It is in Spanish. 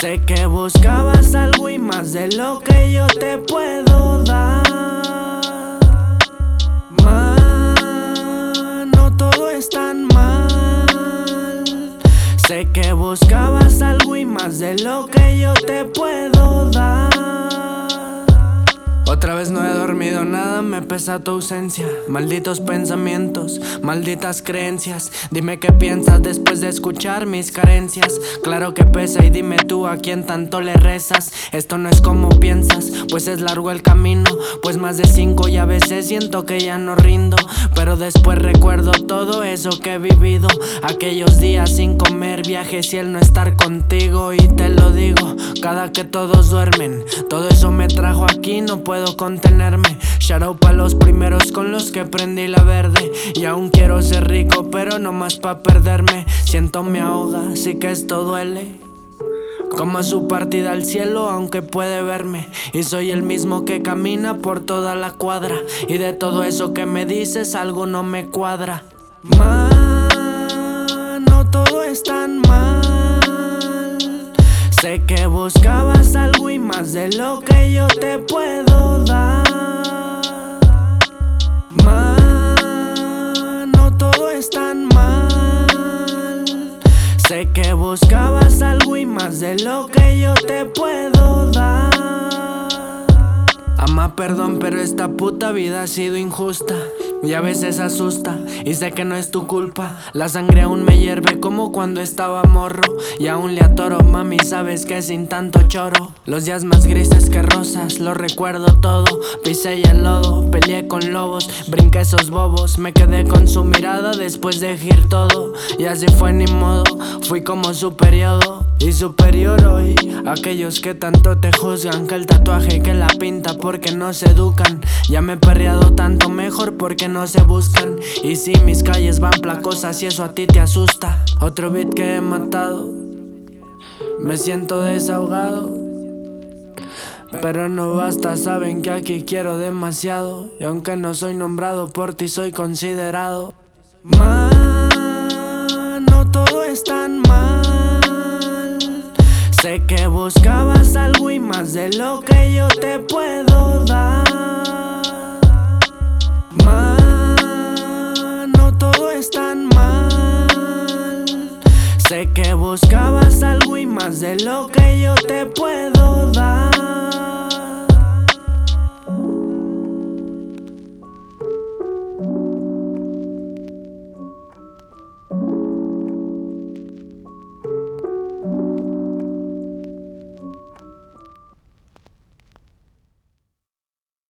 Sé que buscabas algo y más de lo que yo te puedo dar. No todo es tan mal. Sé que buscabas algo y más de lo que yo te puedo dar. Otra vez no he dormido nada, me pesa tu ausencia. Malditos pensamientos, malditas creencias. Dime qué piensas después de escuchar mis carencias. Claro que pesa y dime tú a quién tanto le rezas. Esto no es como piensas, pues es largo el camino. Pues más de 5 y a veces siento que ya no rindo. Pero después recuerdo todo eso que he vivido. Aquellos días sin comer, viajes y el no estar contigo. Y te lo digo, cada que todos duermen, todo eso me trajo aquí, no puedo contenerme. Shout out pa' los primeros con los que prendí la verde. Y aún quiero ser rico, pero no más pa' perderme. Siento me ahoga, sí que esto duele. Como su partida al cielo, aunque puede verme. Y soy el mismo que camina por toda la cuadra. Y de todo eso que me dices, algo no me cuadra. No todo es tan mal. Sé que buscabas algo y más de lo que yo te puedo dar. No todo es tan mal. Sé que buscabas algo y más de lo que yo te puedo dar. Ama, perdón, pero esta puta vida ha sido injusta y a veces asusta, y sé que no es tu culpa. La sangre aún me hierve como cuando estaba morro, y aún le atoro, mami, sabes que sin tanto choro. Los días más grises que rosas, lo recuerdo todo. Pisé y el lodo, peleé con lobos, brinqué esos bobos. Me quedé con su mirada después de gir todo. Y así fue, ni modo, fui como su periodo y superior hoy. Aquellos que tanto te juzgan, que el tatuaje, que la pinta, porque no se educan. Ya me he perreado tanto mejor porque no se buscan. Y si mis calles van placosas y eso a ti te asusta. Otro beat que he matado, me siento desahogado, pero no basta, saben que aquí quiero demasiado. Y aunque no soy nombrado por ti, soy considerado. No todo es tan mal. Sé que buscabas algo y más de lo que yo te puedo dar. No todo es tan mal. Sé que buscabas algo y más de lo que yo te puedo dar.